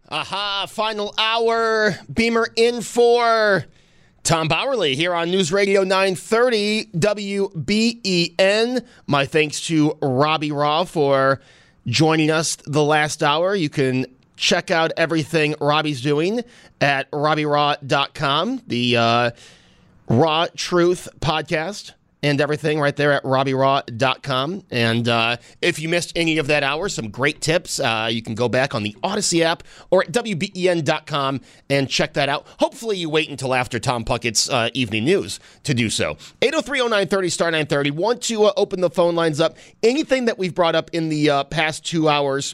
Aha, final hour. Beamer in for Tom Bowerly here on News Radio 930 WBEN. My thanks to Robbie Raw for joining us the last hour. You can check out everything Robbie's doing at RobbieRaw.com, the Raw Truth podcast. And everything right there at RobbieRaw.com. And if you missed any of that hour, some great tips. You can go back on the Odyssey app or at WBEN.com and check that out. Hopefully you wait until after Tom Puckett's evening news to do so. 803-0930, star 930. Want to open the phone lines up. Anything that we've brought up in the past 3 hours,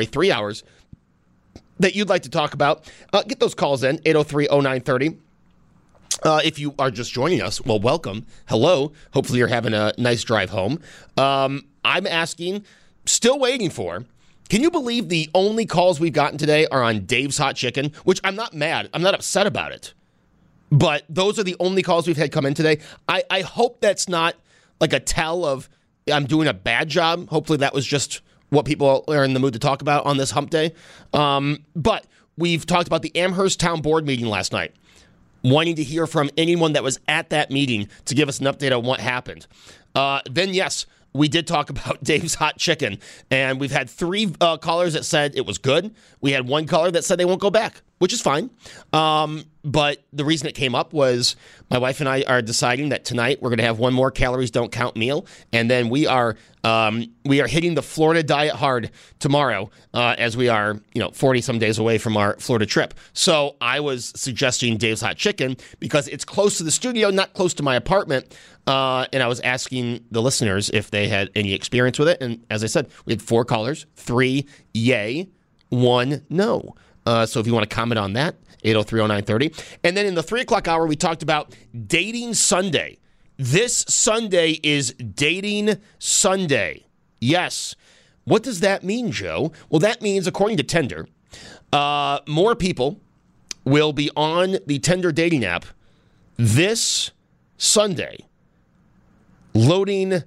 that you'd like to talk about, get those calls in, 803-0930. If you are just joining us, well, welcome. Hello. Hopefully you're having a nice drive home. I'm asking, still waiting for, can you believe the only calls we've gotten today are on Dave's Hot Chicken? Which I'm not mad. I'm not upset about it. But those are the only calls we've had come in today. I hope that's not like a tell of I'm doing a bad job. Hopefully that was just what people are in the mood to talk about on this hump day. But we've talked about the Amherst Town Board meeting last night. Wanting to hear from anyone that was at that meeting to give us an update on what happened. Then, yes, we did talk about Dave's Hot Chicken, and we've had 3 callers that said it was good. We had 1 caller that said they won't go back, which is fine. But the reason it came up was my wife and I are deciding that tonight we're going to have one more calories don't count meal, and then we are hitting the Florida diet hard tomorrow, as we are 40 some days away from our Florida trip. So I was suggesting Dave's Hot Chicken because it's close to the studio, not close to my apartment. And I was asking the listeners if they had any experience with it. And as I said, we had 4 callers, 3 yay, 1 no. So if you want to comment on that, 803-0930. And then in the 3 o'clock hour, we talked about Dating Sunday. This Sunday is Dating Sunday. Yes. What does that mean, Joe? Well, that means, according to Tinder, more people will be on the Tinder dating app this Sunday, loading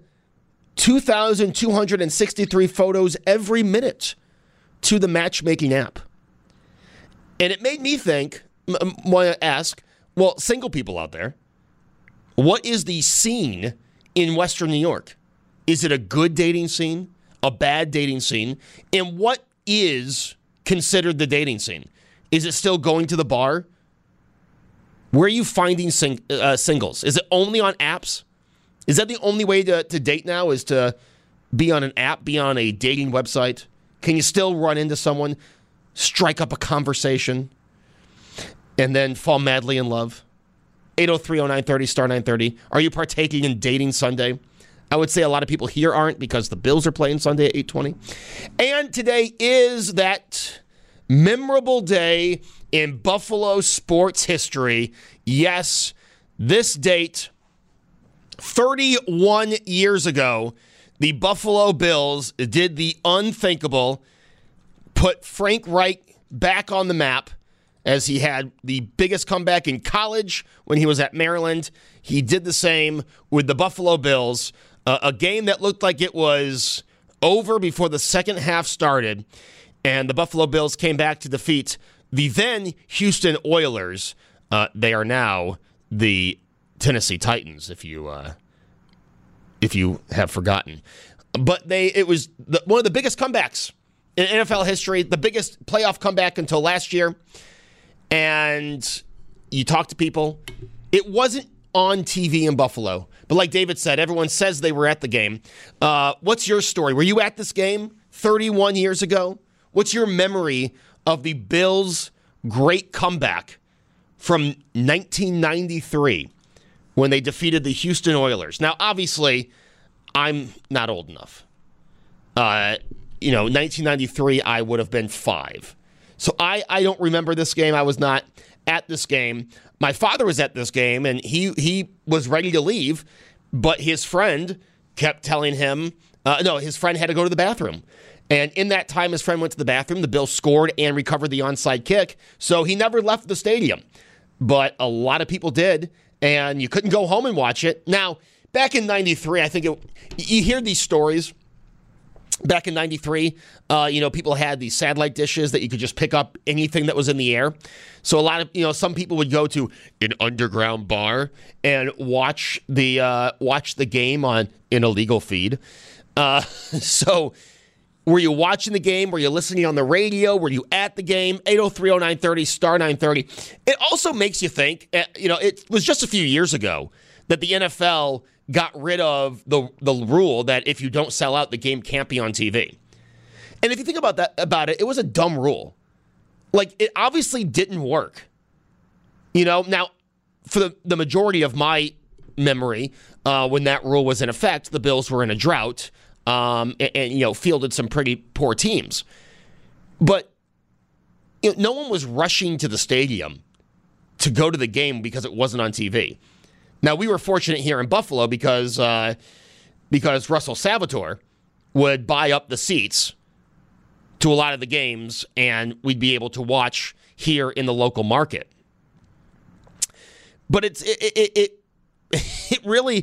2,263 photos every minute to the matchmaking app. And it made me think, want to ask, well, single people out there, what is the scene in Western New York? Is it a good dating scene, a bad dating scene? And what is considered the dating scene? Is it still going to the bar? Where are you finding singles? Is it only on apps? Is that the only way to date now, is to be on an app, be on a dating website? Can you still run into someone, strike up a conversation, and then fall madly in love? 803-0930, star 930. Are you partaking in Dating Sunday? I would say a lot of people here aren't because the Bills are playing Sunday at 8:20. And today is that memorable day in Buffalo sports history. Yes, this date, 31 years ago, the Buffalo Bills did the unthinkable, put Frank Reich back on the map as he had the biggest comeback in college when he was at Maryland. He did the same with the Buffalo Bills, a game that looked like it was over before the second half started, and the Buffalo Bills came back to defeat the then Houston Oilers. They are now the Tennessee Titans, if you have forgotten. But it was one of the biggest comebacks in NFL history, the biggest playoff comeback until last year. And you talk to people, it wasn't on TV in Buffalo. But like David said, everyone says they were at the game. What's your story? Were you at this game 31 years ago? What's your memory of the Bills' great comeback from 1993 when they defeated the Houston Oilers? Now, obviously, I'm not old enough. 1993, I would have been 5. So I don't remember this game. I was not at this game. My father was at this game, and he was ready to leave, but his friend kept telling him, his friend had to go to the bathroom. And in that time, his friend went to the bathroom. The Bills scored and recovered the onside kick, so he never left the stadium. But a lot of people did, and you couldn't go home and watch it. Now, back in 93, I think you hear these stories Back in 93, people had these satellite dishes that you could just pick up anything that was in the air. So a lot of, some people would go to an underground bar and watch the game on an illegal feed. So were you watching the game? Were you listening on the radio? Were you at the game? 803-0930, star 930. It also makes you think, it was just a few years ago that the NFL got rid of the rule that if you don't sell out, the game can't be on TV. And if you think about it, it was a dumb rule. Like, it obviously didn't work. Now, for the majority of my memory, when that rule was in effect, the Bills were in a drought and fielded some pretty poor teams. But no one was rushing to the stadium to go to the game because it wasn't on TV. Now, we were fortunate here in Buffalo because Russell Salvatore would buy up the seats to a lot of the games, and we'd be able to watch here in the local market. But it really,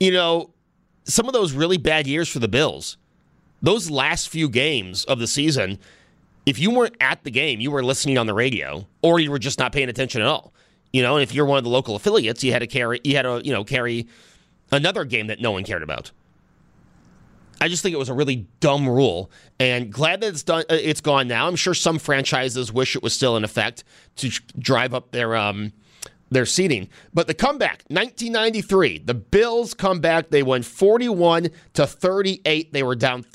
some of those really bad years for the Bills, those last few games of the season, if you weren't at the game, you were listening on the radio, or you were just not paying attention at all. And if you're one of the local affiliates, you had to carry another game that no one cared about. I just think it was a really dumb rule, and glad that it's gone now. I'm sure some franchises wish it was still in effect to drive up their seating. But the comeback, 1993, the Bills come back. They won 41-38. They were down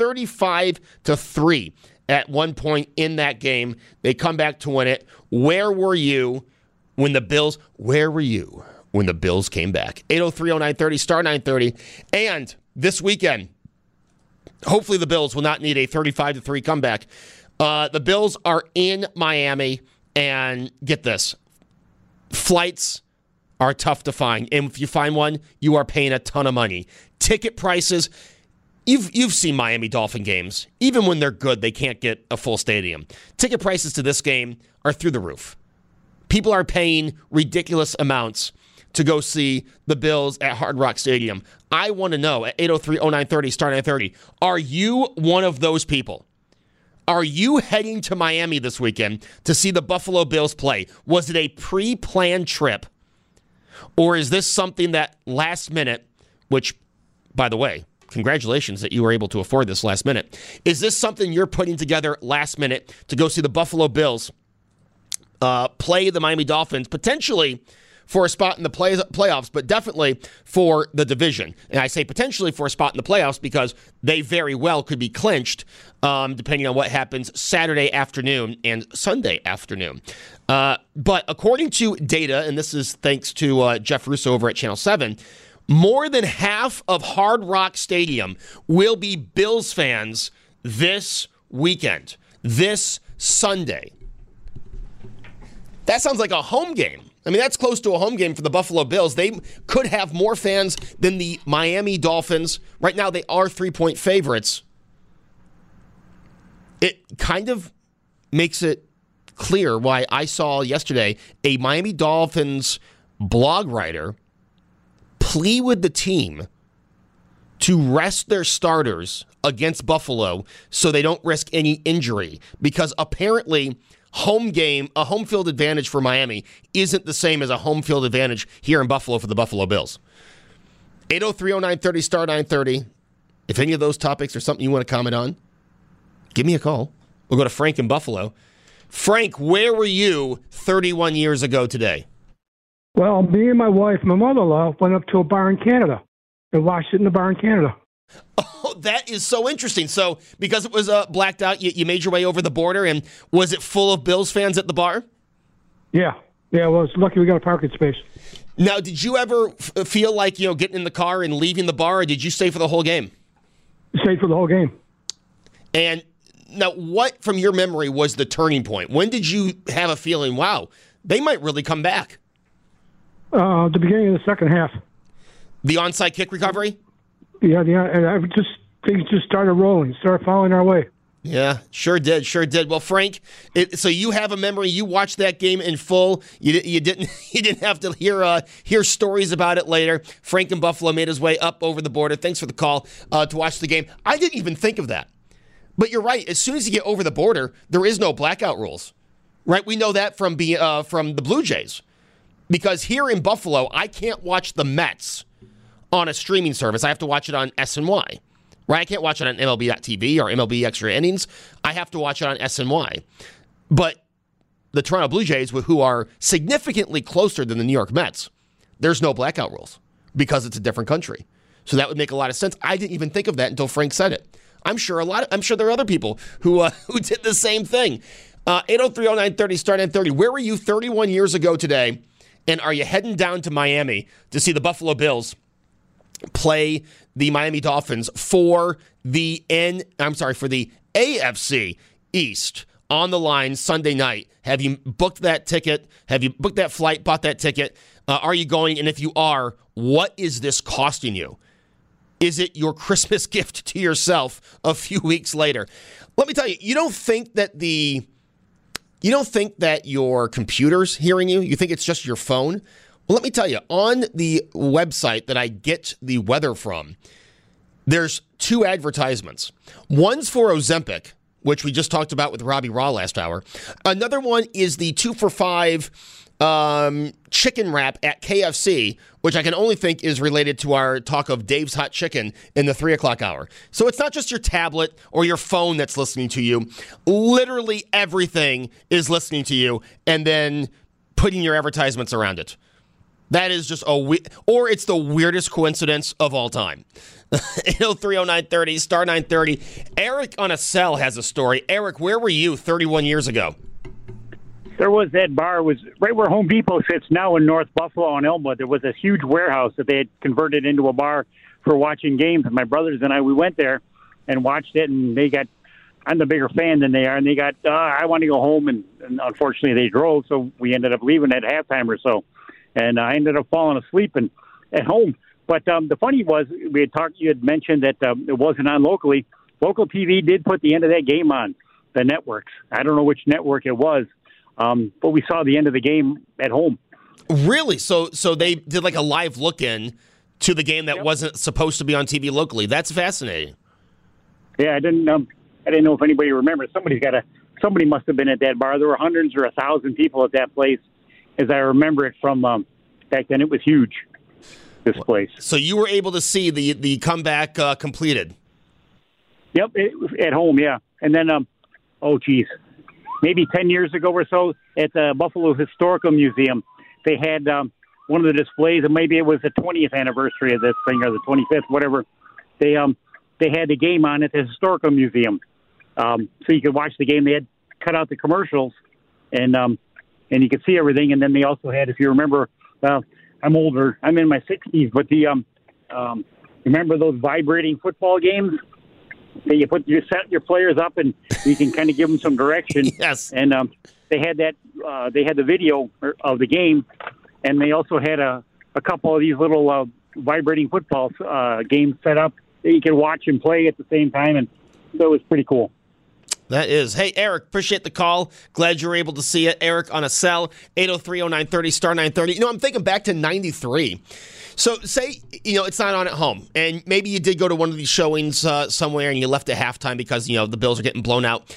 35-3 at one point in that game. They come back to win it. Where were you? Where were you when the Bills came back? 803-0930, star 930. And this weekend, hopefully the Bills will not need a 35-3 comeback. The Bills are in Miami, and get this, flights are tough to find. And if you find one, you are paying a ton of money. Ticket prices, you've seen Miami Dolphin games. Even when they're good, they can't get a full stadium. Ticket prices to this game are through the roof. People are paying ridiculous amounts to go see the Bills at Hard Rock Stadium. I want to know at 803-0930, star 930, are you one of those people? Are you heading to Miami this weekend to see the Buffalo Bills play? Was it a pre-planned trip? Or is this something that last minute, which, by the way, congratulations that you were able to afford this last minute. Is this something you're putting together last minute to go see the Buffalo Bills play the Miami Dolphins, potentially for a spot in the playoffs, but definitely for the division? And I say potentially for a spot in the playoffs because they very well could be clinched depending on what happens Saturday afternoon and Sunday afternoon. But according to data, and this is thanks to Jeff Russo over at Channel 7, more than half of Hard Rock Stadium will be Bills fans this weekend, this Sunday. That sounds like a home game. I mean, that's close to a home game for the Buffalo Bills. They could have more fans than the Miami Dolphins. Right now, they are 3-point favorites. It kind of makes it clear why I saw yesterday a Miami Dolphins blog writer plea with the team to rest their starters against Buffalo so they don't risk any injury, because apparently a home field advantage for Miami isn't the same as a home field advantage here in Buffalo for the Buffalo Bills. 803-0930, star 930. If any of those topics are something you want to comment on, give me a call. We'll go to Frank in Buffalo. Frank, where were you 31 years ago today? Well, me and my wife, my mother-in-law, went up to a bar in Canada and watched it in the bar in Canada. Oh, that is so interesting. So, because it was blacked out, you made your way over the border, and was it full of Bills fans at the bar? Yeah. Well, it's lucky we got a parking space. Now, did you ever feel like, getting in the car and leaving the bar, or did you stay for the whole game? Stayed for the whole game. And now, what, from your memory, was the turning point? When did you have a feeling, wow, they might really come back? The beginning of the second half. The onside kick recovery? Yeah, and things just started rolling, started falling our way. Yeah, sure did. Well, Frank, so you have a memory. You watched that game in full. You didn't have to hear stories about it later. Frank in Buffalo made his way up over the border. Thanks for the call to watch the game. I didn't even think of that. But you're right. As soon as you get over the border, there is no blackout rules, right? We know that from the Blue Jays. Because here in Buffalo, I can't watch the Mets on a streaming service. I have to watch it on SNY, right? I can't watch it on MLB.TV or MLB Extra Innings. I have to watch it on SNY. But the Toronto Blue Jays, who are significantly closer than the New York Mets, there's no blackout rules because it's a different country. So that would make a lot of sense. I didn't even think of that until Frank said it. I'm sure there are other people who did the same thing. 803-0930, star 930. Where were you 31 years ago today? And are you heading down to Miami to see the Buffalo Bills play the Miami Dolphins for the AFC East on the line Sunday night? Have you booked that ticket? Have you booked that flight, bought that ticket? Are you going? And if you are, what is this costing you? Is it your Christmas gift to yourself a few weeks later? Let me tell you, you don't think that your computer's hearing you? You think it's just your phone? Well, let me tell you, on the website that I get the weather from, there's 2 advertisements. One's for Ozempic, which we just talked about with Robbie Raw last hour. Another one is the 2 for $5 chicken wrap at KFC, which I can only think is related to our talk of Dave's Hot Chicken in the 3 o'clock hour. So it's not just your tablet or your phone that's listening to you. Literally everything is listening to you and then putting your advertisements around it. That is just or it's the weirdest coincidence of all time. 803-0930, star 930. Eric on a cell has a story. Eric, where were you 31 years ago? There was that bar, was right where Home Depot sits now in North Buffalo on Elmwood. There was this huge warehouse that they had converted into a bar for watching games. And my brothers and I, we went there and watched it, and I'm the bigger fan than they are, and they got, I want to go home, and unfortunately they drove, so we ended up leaving at halftime or so. And I ended up falling asleep at home. But the funny was, you had mentioned that it wasn't on locally. Local TV did put the end of that game on the networks. I don't know which network it was. But we saw the end of the game at home. Really? So they did like a live look-in to the game that wasn't supposed to be on TV locally. That's fascinating. Yeah, I didn't know if anybody remembers. Somebody must have been at that bar. There were hundreds or 1,000 people at that place, as I remember it from back then. It was huge, this place. So you were able to see the comeback completed? Yep, at home, yeah. And then, maybe 10 years ago or so, at the Buffalo Historical Museum, they had one of the displays, and maybe it was the 20th anniversary of this thing, or the 25th, whatever. They had the game on at the Historical Museum, so you could watch the game. They had cut out the commercials, and you could see everything. And then they also had, if you remember, I'm older, I'm in my 60s, but remember those vibrating football games? You set your players up, and you can kind of give them some direction. Yes. And they had that. They had the video of the game, and they also had a couple of these little vibrating football games set up that you could watch and play at the same time, and so it was pretty cool. That is. Hey, Eric, appreciate the call. Glad you were able to see it. Eric on a cell, 803-0930, star 930. I'm thinking back to 93. So say, it's not on at home, and maybe you did go to one of these showings somewhere and you left at halftime because, the Bills are getting blown out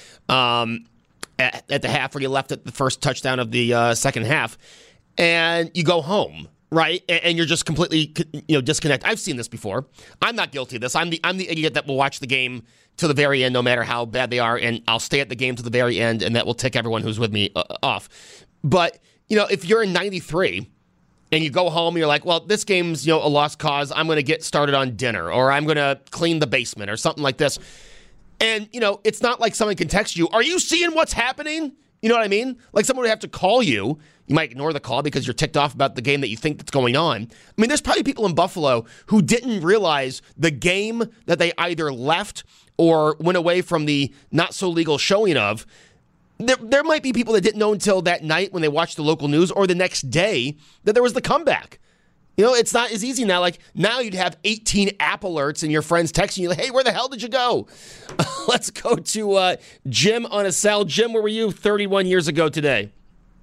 at the half, or you left at the first touchdown of the second half, and you go home, right? And you're just completely, disconnected. I've seen this before. I'm not guilty of this. I'm the idiot that will watch the game to the very end, no matter how bad they are, and I'll stay at the game to the very end, and that will tick everyone who's with me off. But, if you're in 93 and you go home and you're like, well, this game's, a lost cause, I'm going to get started on dinner, or I'm going to clean the basement or something like this. And, it's not like someone can text you, are you seeing what's happening? You know what I mean? Like someone would have to call you. You might ignore the call because you're ticked off about the game that you think that's going on. I mean, there's probably people in Buffalo who didn't realize the game that they either left or went away from the not-so-legal showing of. There might be people that didn't know until that night when they watched the local news, or the next day, that there was the comeback. It's not as easy now. Like, now you'd have 18 app alerts and your friends texting you, like, hey, where the hell did you go? Let's go to Jim on a cell. Jim, where were you 31 years ago today?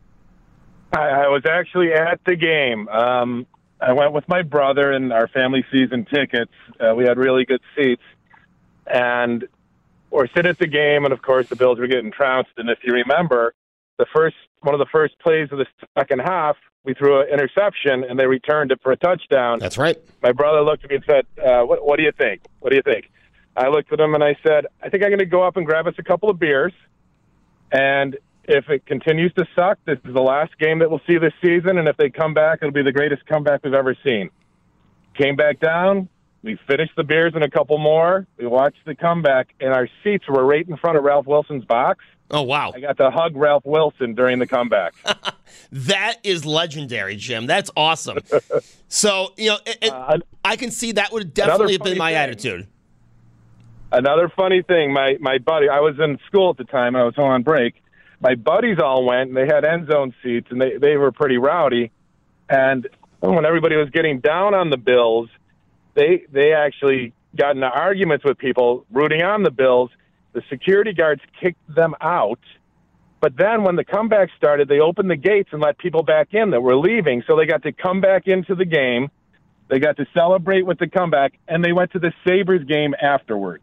I was actually at the game. I went with my brother and our family season tickets. We had really good seats. And we're sitting at the game, and of course the Bills were getting trounced. And if you remember, one of the first plays of the second half, we threw an interception, and they returned it for a touchdown. That's right. My brother looked at me and said, what do you think? What do you think? I looked at him, and I said, I think I'm going to go up and grab us a couple of beers, and if it continues to suck, this is the last game that we'll see this season, and if they come back, it'll be the greatest comeback we've ever seen. Came back down. We finished the beers and a couple more. We watched the comeback, and our seats were right in front of Ralph Wilson's box. Oh, wow. I got to hug Ralph Wilson during the comeback. That is legendary, Jim. That's awesome. So, I can see that would definitely have been my attitude. Another funny thing, my buddy, I was in school at the time, I was on break. My buddies all went, and they had end zone seats, and they were pretty rowdy. And when everybody was getting down on the Bills, they actually got into arguments with people rooting on the Bills. The security guards kicked them out. But then when the comeback started, they opened the gates and let people back in that were leaving. So they got to come back into the game. They got to celebrate with the comeback, and they went to the Sabres game afterwards.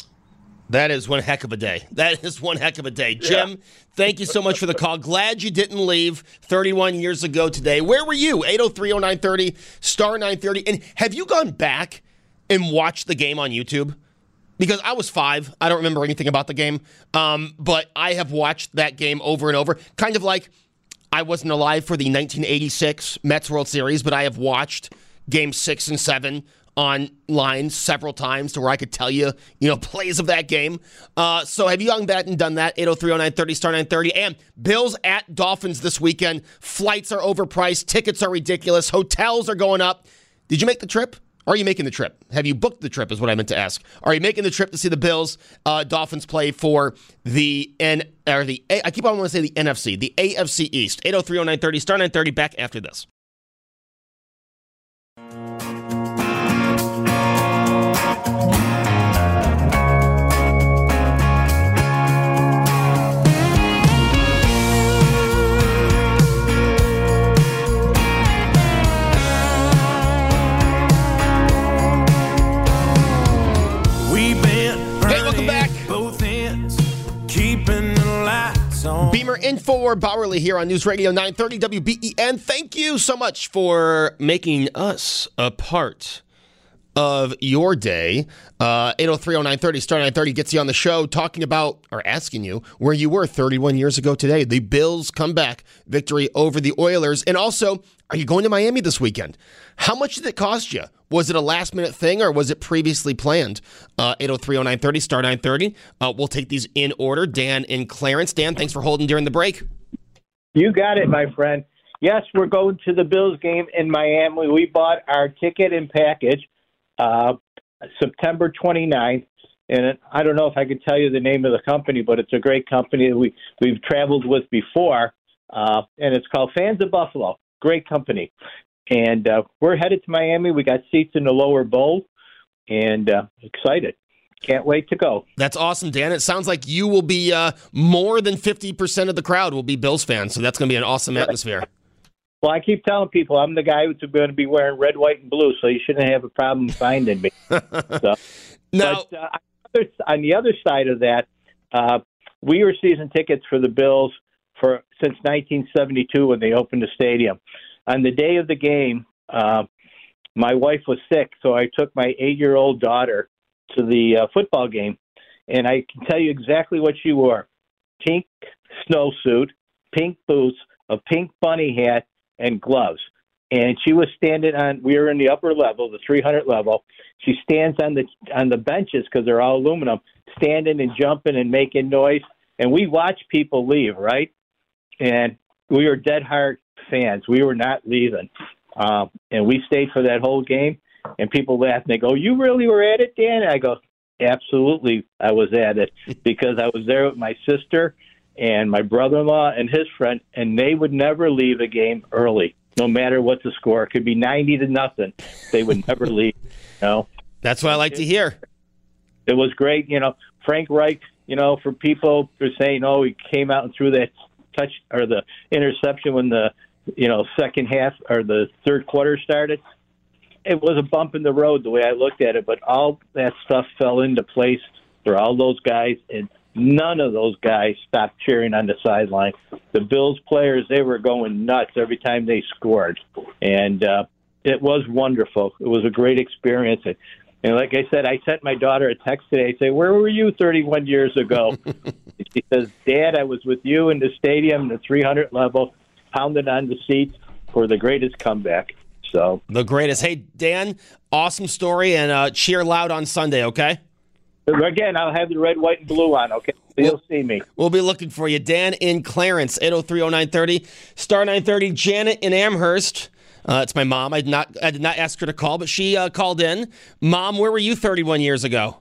That is one heck of a day. That is one heck of a day. Jim, thank you so much for the call. Glad you didn't leave 31 years ago today. Where were you? 803-0930, star 930. And have you gone back and watched the game on YouTube? Because I was 5. I don't remember anything about the game. But I have watched that game over and over. Kind of like I wasn't alive for the 1986 Mets World Series, but I have watched Games 6 and 7 online several times to where I could tell you, plays of that game. So have you gone back and done that? 803-0930, star 930. And Bills at Dolphins this weekend. Flights are overpriced. Tickets are ridiculous. Hotels are going up. Did you make the trip? Are you making the trip? Have you booked the trip is what I meant to ask. Are you making the trip to see the Bills, Dolphins play for the I keep on wanting to say the NFC, the AFC East. 803-0930, star 930, back after this. Beamer in for Bowerly here on News Radio 930 WBEN. Thank you so much for making us a part of your day. 803-0930, star 930 gets you on the show talking about, or asking you, where you were 31 years ago today. The Bills comeback victory over the Oilers. And also, are you going to Miami this weekend? How much did it cost you? Was it a last-minute thing, or was it previously planned? 803-0930, star 930. We'll take these in order. Dan and Clarence. Dan, thanks for holding during the break. You got it, my friend. Yes, we're going to the Bills game in Miami. We bought our ticket and package September 29th. And I don't know if I could tell you the name of the company, but it's a great company that we've traveled with before. And it's called Fans of Buffalo. Great company. And we're headed to Miami. We got seats in the lower bowl, and excited. Can't wait to go. That's awesome, Dan. It sounds like you will be more than 50% of the crowd will be Bills fans, so that's going to be an awesome atmosphere. Well, I keep telling people I'm the guy who's going to be wearing red, white, and blue, so you shouldn't have a problem finding me. Now, but on the other side of that, we were season tickets for the Bills since 1972 when they opened the stadium. On the day of the game, my wife was sick, so I took my 8-year-old daughter to the football game, and I can tell you exactly what she wore. Pink snowsuit, pink boots, a pink bunny hat, and gloves. And she was standing we were in the upper level, the 300 level. She stands on the benches because they're all aluminum, standing and jumping and making noise. And we watch people leave, right? And we were dead hard fans. We were not leaving. And we stayed for that whole game. And people laugh and they go, "You really were at it, Dan?" And I go, "Absolutely, I was at it," because I was there with my sister and my brother-in-law and his friend, and they would never leave a game early, no matter what the score. It could be 90-0. They would never leave. That's what I like to hear. It was great. Frank Reich, for people who are saying, "Oh, he came out and threw that touch or the interception when the second half or the third quarter started." It was a bump in the road the way I looked at it, but all that stuff fell into place for all those guys, and none of those guys stopped cheering on the sideline. The Bills players, they were going nuts every time they scored, and it was wonderful. It was a great experience. And like I said, I sent my daughter a text today. I say, "Where were you 31 years ago?" She says, "Dad, I was with you in the stadium, the 300 level, pounded on the seats for the greatest comeback." So the greatest. Hey, Dan, awesome story, and cheer loud on Sunday, okay? Again, I'll have the red, white, and blue on, okay? So you'll see me. We'll be looking for you. Dan in Clarence, 803-0930, star 930. Janet in Amherst. It's my mom. I did not ask her to call, but she called in. Mom, where were you 31 years ago?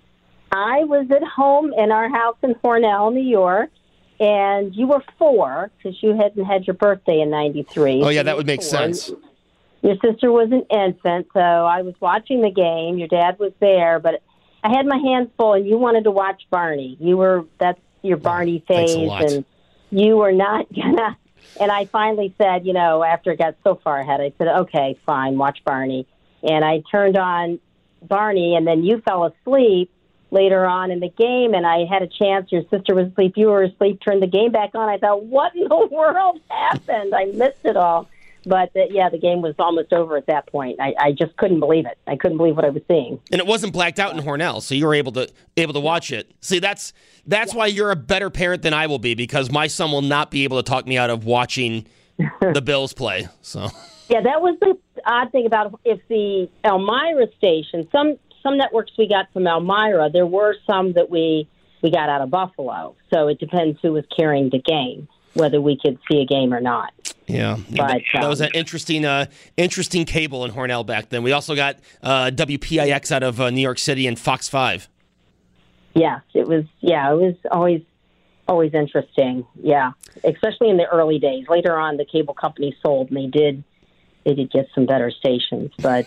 I was at home in our house in Hornell, New York, and you were 4 because you hadn't had your birthday in 93. Oh, yeah, that would make sense. Your sister was an infant, so I was watching the game. Your dad was there, but I had my hands full, and you wanted to watch Barney. That's your Barney phase, and you were not gonna. And I finally said, after it got so far ahead, I said, "Okay, fine, watch Barney." And I turned on Barney, and then you fell asleep later on in the game, and I had a chance. Your sister was asleep, you were asleep. Turned the game back on. I thought, "What in the world happened?" I missed it all. But, the game was almost over at that point. I just couldn't believe it. I couldn't believe what I was seeing. And it wasn't blacked out in Hornell, so you were able to watch it. See, that's why you're a better parent than I will be, because my son will not be able to talk me out of watching the Bills play. So yeah, that was the odd thing about if the Elmira station, some networks we got from Elmira, there were some that we got out of Buffalo. So it depends who was carrying the game, whether we could see a game or not. Yeah, but, that was an interesting cable in Hornell back then. We also got WPIX out of New York City and Fox 5. Yes, it was always interesting. Yeah, especially in the early days. Later on, the cable company sold, and they did get some better stations, but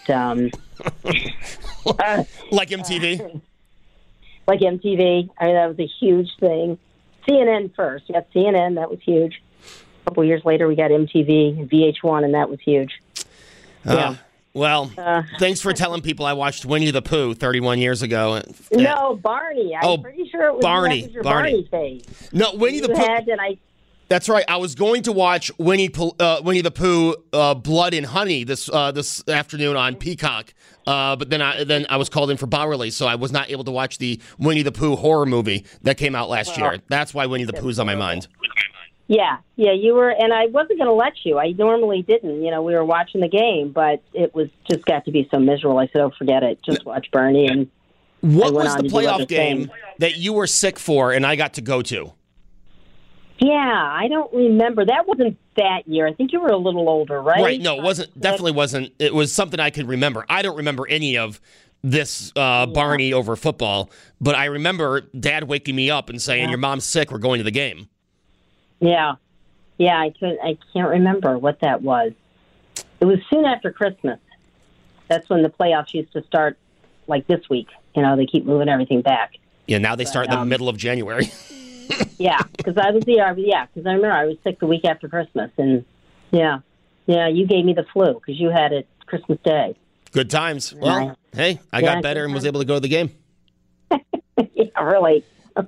like MTV. Like MTV. I mean, that was a huge thing. CNN first. We got CNN. That was huge. A couple years later, we got MTV and VH1, and that was huge. Yeah. Well, thanks for telling people I watched Winnie the Pooh 31 years ago. No, Barney. I'm pretty sure it was your Barney phase. No, Winnie the Pooh. That's right. I was going to watch Winnie the Pooh Blood and Honey this afternoon on Peacock, but then I was called in for Bowerly, so I was not able to watch the Winnie the Pooh horror movie that came out last year. That's why Winnie the Pooh's on my mind. Yeah, you were, and I wasn't going to let you. I normally didn't. We were watching the game, but it was just got to be so miserable. I said, "Oh, forget it. Just watch Bernie." And what was the playoff game that you were sick for, and I got to go to? Yeah, I don't remember. That wasn't that year. I think you were a little older, right? Right. No, it wasn't. Definitely wasn't. It was something I could remember. I don't remember any of this Barney over football, but I remember Dad waking me up and saying, "Your mom's sick. We're going to the game." Yeah. I can't remember what that was. It was soon after Christmas. That's when the playoffs used to start, like this week. They keep moving everything back. Yeah, now they start in the middle of January. Yeah, because I remember I was sick the week after Christmas, and you gave me the flu because you had it Christmas Day. Good times. Well, hey, I got better and was able to go to the game. Yeah, really.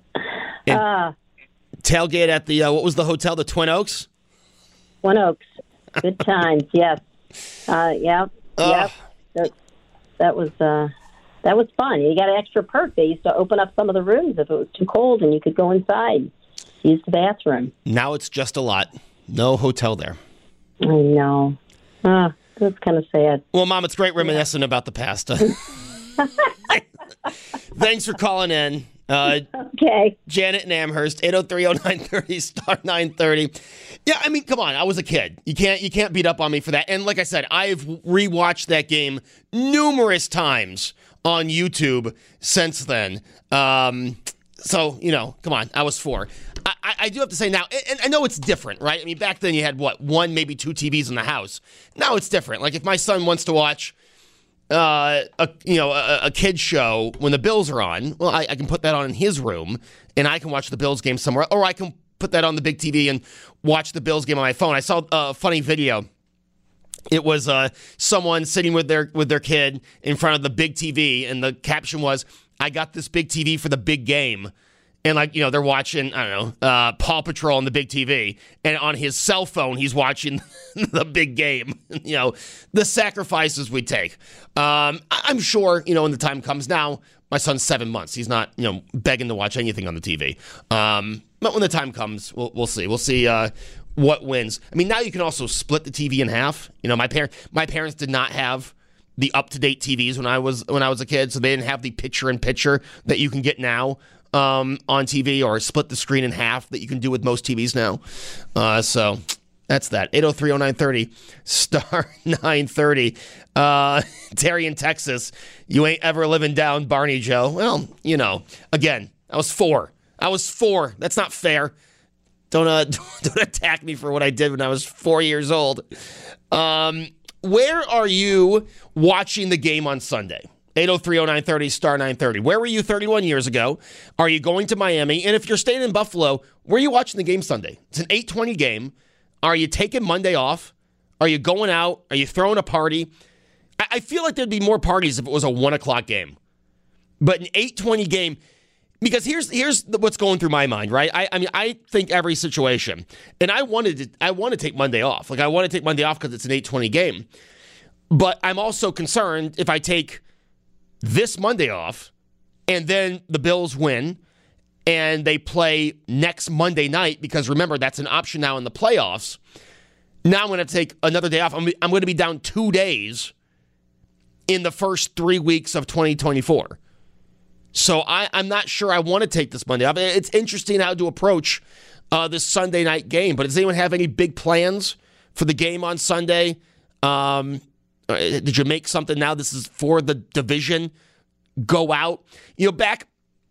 Tailgate at the what was the hotel? The Twin Oaks. Twin Oaks. Good times. Yes. Yep. That was fun. You got an extra perk. They used to open up some of the rooms if it was too cold, and you could go inside, use the bathroom. Now it's just a lot. No hotel there. I know. That's kind of sad. Well, Mom, it's great reminiscing about the past. Thanks for calling in. Okay. Janet in Amherst, 803-0930, star 930. Yeah, I mean, come on. I was a kid. You can't beat up on me for that. And like I said, I've rewatched that game numerous times on YouTube since then. So, come on. I was 4. I do have to say now, and I know it's different, right? I mean, back then you had, one, maybe 2 TVs in the house. Now it's different. Like if my son wants to watch a kid's show when the Bills are on, well, I can put that on in his room, and I can watch the Bills game somewhere, or I can put that on the big TV and watch the Bills game on my phone. I saw a funny video. It was someone sitting with their kid in front of the big TV, and the caption was, I got this big TV for the big game. And, like, you know, they're watching, I don't know, Paw Patrol on the big TV. And on his cell phone, he's watching the big game. You know, the sacrifices we take. I'm sure, you know, when the time comes now, my son's 7 months. He's not, you know, begging to watch anything on the TV. But when the time comes, we'll see. We'll see what wins. I mean, now you can also split the TV in half. You know, my parents did not have the up-to-date TVs when I was a kid, so they didn't have the picture-in-picture that you can get now. On TV, or split the screen in half that you can do with most TVs now. So that's that. 803-0930, star 930. Terry in Texas, you ain't ever living down Barney Joe. Well, you know, again, I was four. That's not fair. Don't attack me for what I did when I was 4 years old. Where are you watching the game on Sunday? 803-0930, star 930. Where were you 31 years ago? Are you going to Miami? And if you're staying in Buffalo, where are you watching the game Sunday? It's an 8:20 game. Are you taking Monday off? Are you going out? Are you throwing a party? I feel like there'd be more parties if it was a 1 o'clock game. But an 8:20 game, because here's what's going through my mind, right? I mean, I think every situation, and I want to take Monday off. Like, I want to take Monday off because it's an 8:20 game. But I'm also concerned if I take this Monday off, and then the Bills win, and they play next Monday night, because remember, that's an option now in the playoffs. Now I'm going to take another day off. I'm going to be down 2 days in the first 3 weeks of 2024. So I'm not sure I want to take this Monday off. It's interesting how to approach this Sunday night game, but does anyone have any big plans for the game on Sunday? Did you make something now? This is for the division. Go out. You know, back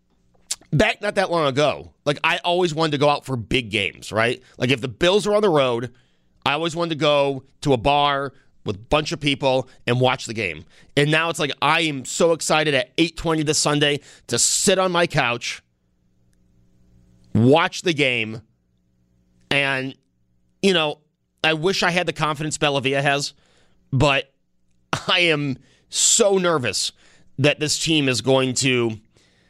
not that long ago, like, I always wanted to go out for big games, right? Like, if the Bills are on the road, I always wanted to go to a bar with a bunch of people and watch the game. And now it's like, I am so excited at 8:20 this Sunday to sit on my couch, watch the game, and, you know, I wish I had the confidence Bellavia has, but I am so nervous that this team is going to...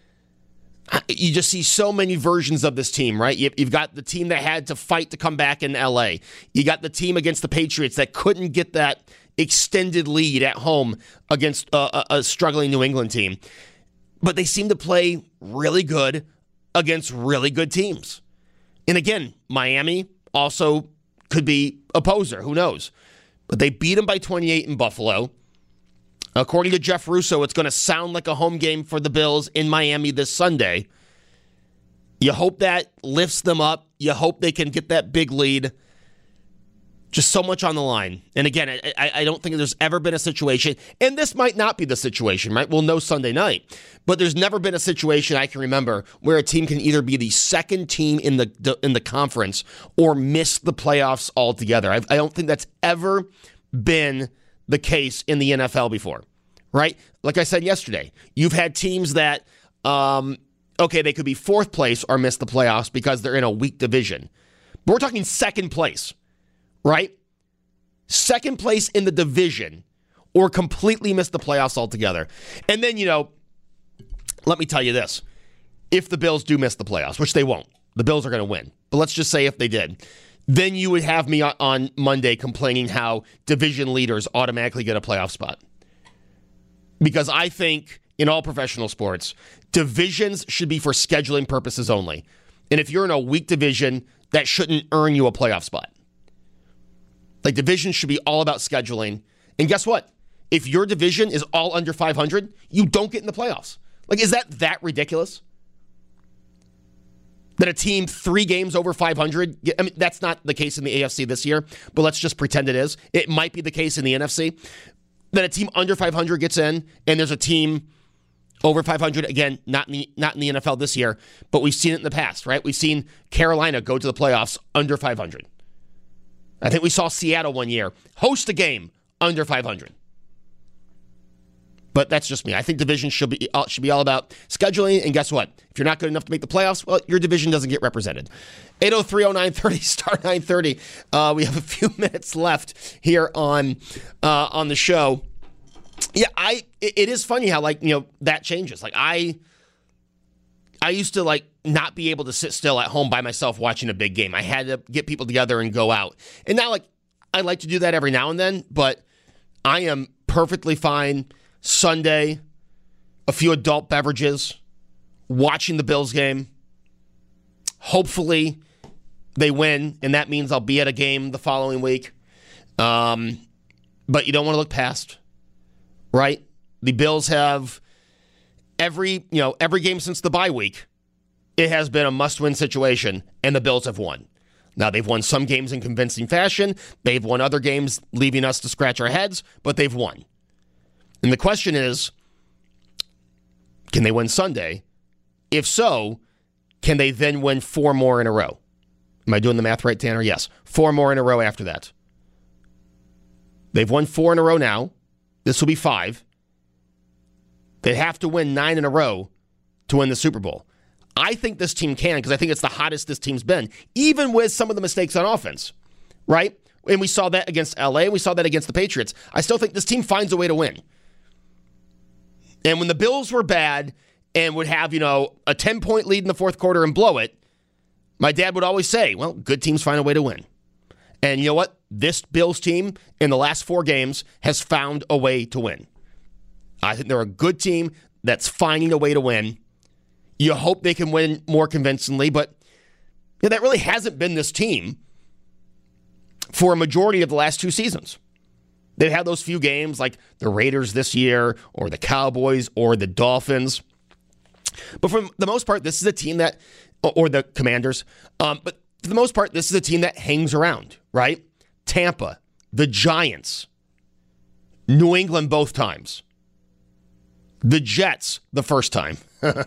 You just see so many versions of this team, right? You've got the team that had to fight to come back in L.A. You got the team against the Patriots that couldn't get that extended lead at home against a struggling New England team. But they seem to play really good against really good teams. And again, Miami also could be a poser. Who knows? But they beat them by 28 in Buffalo. According to Jeff Russo, it's going to sound like a home game for the Bills in Miami this Sunday. You hope that lifts them up. You hope they can get that big lead. Just so much on the line. And again, I don't think there's ever been a situation, and this might not be the situation, right? We'll know Sunday night. But there's never been a situation I can remember where a team can either be the second team in the conference or miss the playoffs altogether. I don't think that's ever been the case in the NFL before, right? Like I said yesterday, you've had teams that, they could be fourth place or miss the playoffs because they're in a weak division. But we're talking second place, right? Second place in the division or completely miss the playoffs altogether. And then, let me tell you this. If the Bills do miss the playoffs, which they won't, the Bills are going to win. But let's just say if they did, then you would have me on Monday complaining how division leaders automatically get a playoff spot. Because I think in all professional sports, divisions should be for scheduling purposes only. And if you're in a weak division, that shouldn't earn you a playoff spot. Like, divisions should be all about scheduling. And guess what? If your division is all under 500, you don't get in the playoffs. Like, is that ridiculous? That a team 3 games over 500, I mean, that's not the case in the AFC this year, but let's just pretend it is. It might be the case in the NFC. That a team under 500 gets in, and there's a team over 500, again, not in the NFL this year, but we've seen it in the past, right? We've seen Carolina go to the playoffs under 500. I think we saw Seattle one year host a game under 500. But that's just me. I think division should be all about scheduling. And guess what? If you're not good enough to make the playoffs, well, your division doesn't get represented. 803-0930, star 930. We have a few minutes left here on the show. Yeah, it is funny how, like, that changes. Like, I used to, like, not be able to sit still at home by myself watching a big game. I had to get people together and go out. And now, like, I like to do that every now and then, but I am perfectly fine Sunday, a few adult beverages, watching the Bills game. Hopefully they win, and that means I'll be at a game the following week. But you don't want to look past, right? The Bills have every game since the bye week, it has been a must-win situation, and the Bills have won. Now, they've won some games in convincing fashion. They've won other games, leaving us to scratch our heads, but they've won. And the question is, can they win Sunday? If so, can they then win 4 more in a row? Am I doing the math right, Tanner? Yes. 4 more in a row after that. They've won 4 in a row now. This will be 5. They'd have to win 9 in a row to win the Super Bowl. I think this team can, because I think it's the hottest this team's been, even with some of the mistakes on offense, right? And we saw that against LA, and we saw that against the Patriots. I still think this team finds a way to win. And when the Bills were bad and would have, a 10-point lead in the fourth quarter and blow it, my dad would always say, well, good teams find a way to win. And you know what? This Bills team in the last 4 games has found a way to win. I think they're a good team that's finding a way to win. You hope they can win more convincingly, but that really hasn't been this team for a majority of the last 2 seasons. They've had those few games like the Raiders this year or the Cowboys or the Dolphins. But for the most part, this is a team that, or the Commanders, but for the most part, this is a team that hangs around, right? Tampa, the Giants, New England both times, the Jets the first time.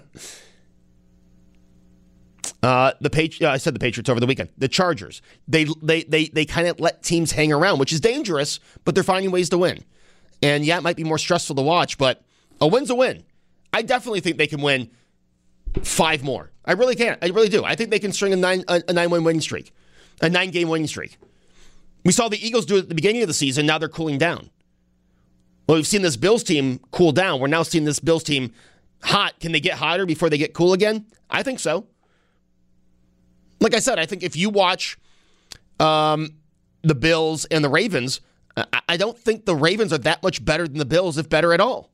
I said the Patriots over the weekend. The Chargers. They kind of let teams hang around, which is dangerous, but they're finding ways to win. And yeah, it might be more stressful to watch, but a win's a win. I definitely think they can win 5 more. I really can. I really do. I think they can string a 9-win winning streak, a 9-game winning streak. We saw the Eagles do it at the beginning of the season. Now they're cooling down. Well, we've seen this Bills team cool down. We're now seeing this Bills team hot. Can they get hotter before they get cool again? I think so. Like I said, I think if you watch the Bills and the Ravens, I don't think the Ravens are that much better than the Bills, if better at all.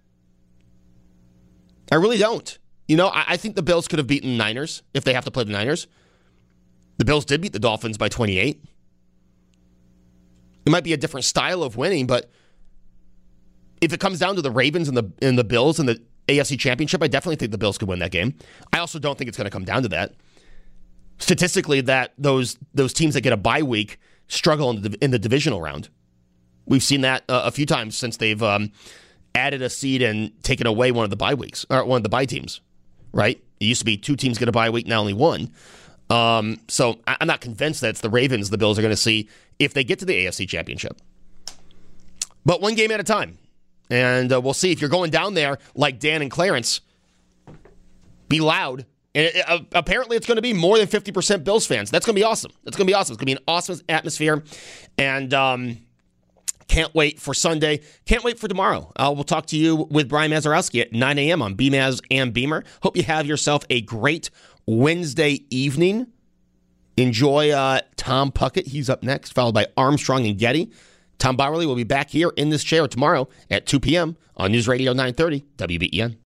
I really don't. I think the Bills could have beaten the Niners if they have to play the Niners. The Bills did beat the Dolphins by 28. It might be a different style of winning, but if it comes down to the Ravens and the Bills and the AFC Championship, I definitely think the Bills could win that game. I also don't think it's going to come down to that. Statistically, that those teams that get a bye week struggle in the divisional round. We've seen that a few times since they've added a seed and taken away one of the bye weeks, or one of the bye teams, right? It used to be 2 teams get a bye week, now only 1. So I'm not convinced that it's the Ravens the Bills are going to see if they get to the AFC Championship. But 1 game at a time. And we'll see. If you're going down there like Dan and Clarence, be loud. And apparently it's going to be more than 50% Bills fans. That's going to be awesome. That's going to be awesome. It's going to be an awesome atmosphere. And can't wait for Sunday. Can't wait for tomorrow. We'll talk to you with Brian Mazurowski at 9 a.m. on BMAZ and Beamer. Hope you have yourself a great Wednesday evening. Enjoy Tom Puckett. He's up next, followed by Armstrong and Getty. Tom Bowerly will be back here in this chair tomorrow at 2 p.m. on News Radio 930 WBEN.